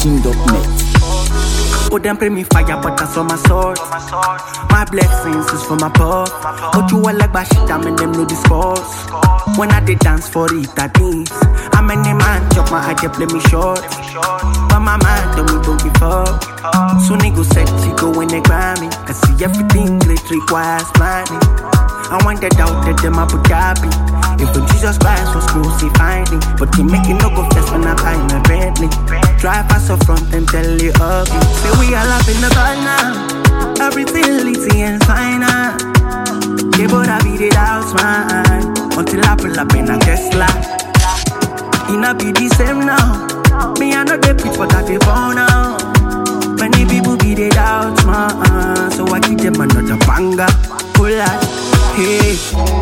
ZachNation.net. Oh, them pray me fire, but that's on my sword. My blessings is from above. But you all like bad shit, I mean them no discourse. When I did dance for it, I dance. I mean them man chop my head, they play me short. But my man tell me don't give up. So nigga said she go when they grind me. I see everything great requires planning. I want that out that them Abu Dhabi. If Jesus Christ was crucified, but he make it no go fast when I buy my Bentley. Drive past the front and tell you ugly. Say we all up in the bar now. Everything litty and fine now. They both have beat it out, man. Until I pull up in a Tesla. It not be the same now. Me I know the people that they born now. Many people beat it out, man. So I give them another banger. Pull out, hey.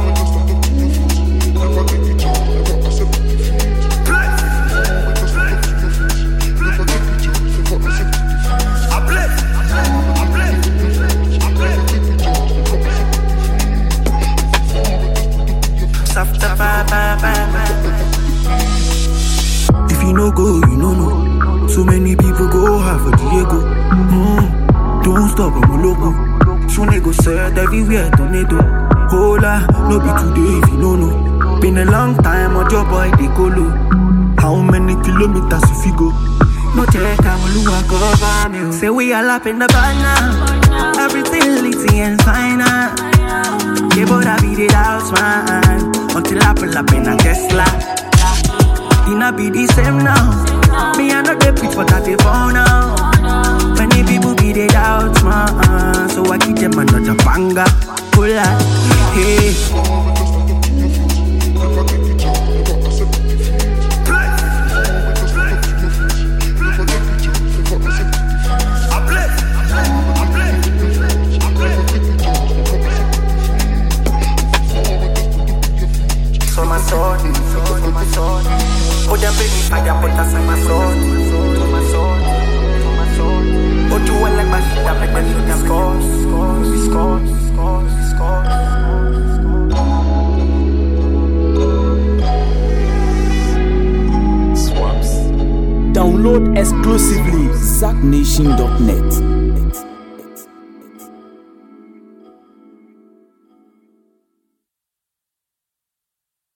If you no go, you no know. So many people go hard for Diego. Don't stop, I'm a logo. Soon they go set everywhere, tornado. Hola, no be today if you no know. Been a long time, on your boy they go low. How many kilometers if you go? No check, I'm a lua cover me. Say we all up in the bar now. Everything litty and fine now. They both have beat it out, man. Until I pull up in a Tesla. It not be the same now. Me I know the people that they born now. Many people beat it out, man. So I give them another banger. Pull out, hey. Oh, them bring me fire, but that's my sword. Oh, you want like my shit, I make them shoot them Swaps. Download exclusively ZachNation.net.